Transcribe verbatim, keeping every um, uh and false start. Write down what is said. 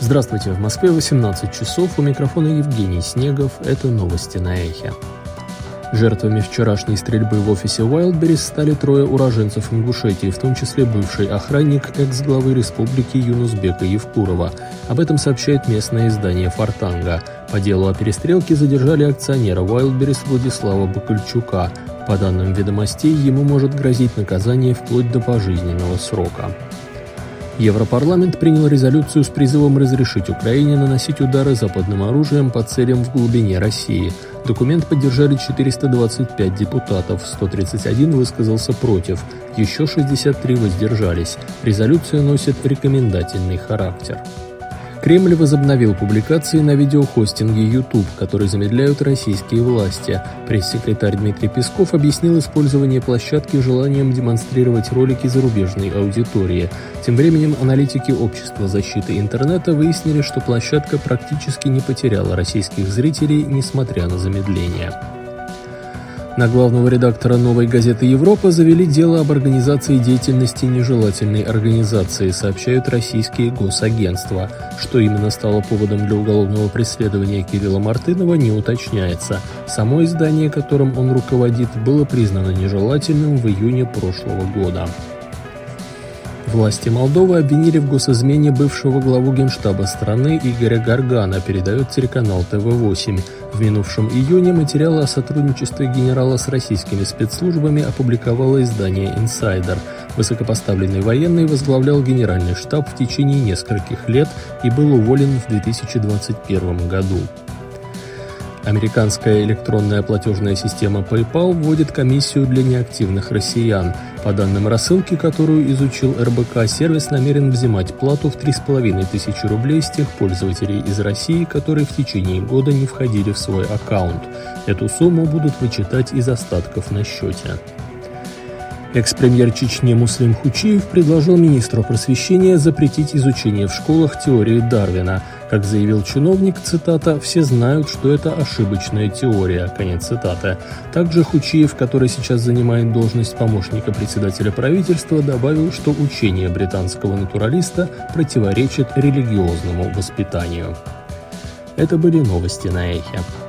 Здравствуйте, в Москве восемнадцать часов, у микрофона Евгений Снегов, это новости на Эхе. Жертвами вчерашней стрельбы в офисе Wildberries стали трое уроженцев Ингушетии, в том числе бывший охранник экс-главы республики Юнусбека Евкурова. Об этом сообщает местное издание «Фортанга». По делу о перестрелке задержали акционера Wildberries Владислава Бакальчука. По данным «Ведомостей», ему может грозить наказание вплоть до пожизненного срока. Европарламент принял резолюцию с призывом разрешить Украине наносить удары западным оружием по целям в глубине России. Документ поддержали четыреста двадцать пять депутатов, сто тридцать один высказался против, еще шестьдесят три воздержались. Резолюция носит рекомендательный характер. Кремль возобновил публикации на видеохостинге YouTube, которые замедляют российские власти. Пресс-секретарь Дмитрий Песков объяснил использование площадки желанием демонстрировать ролики зарубежной аудитории. Тем временем аналитики Общества защиты интернета выяснили, что площадка практически не потеряла российских зрителей, несмотря на замедление. На главного редактора «Новой газеты Европа» завели дело об организации деятельности нежелательной организации, сообщают российские госагентства. Что именно стало поводом для уголовного преследования Кирилла Мартынова, не уточняется. Само издание, которым он руководит, было признано нежелательным в июне прошлого года. Власти Молдовы обвинили в госизмене бывшего главу Генштаба страны Игоря Гаргана, передает телеканал Тэ Вэ восемь. В минувшем июне материалы о сотрудничестве генерала с российскими спецслужбами опубликовало издание «Инсайдер». Высокопоставленный военный возглавлял генеральный штаб в течение нескольких лет и был уволен в две тысячи двадцать первом году. Американская электронная платежная система PayPal вводит комиссию для неактивных россиян. По данным рассылки, которую изучил Эр Бэ Ка, сервис намерен взимать плату в три с половиной тысячи рублей с тех пользователей из России, которые в течение года не входили в свой аккаунт. Эту сумму будут вычитать из остатков на счете. Экс-премьер Чечни Муслим Хучиев предложил министру просвещения запретить изучение в школах теории Дарвина. Как заявил чиновник, цитата, «все знают, что это ошибочная теория», конец цитаты. Также Хучиев, который сейчас занимает должность помощника председателя правительства, добавил, что учение британского натуралиста противоречит религиозному воспитанию. Это были новости на Эхе.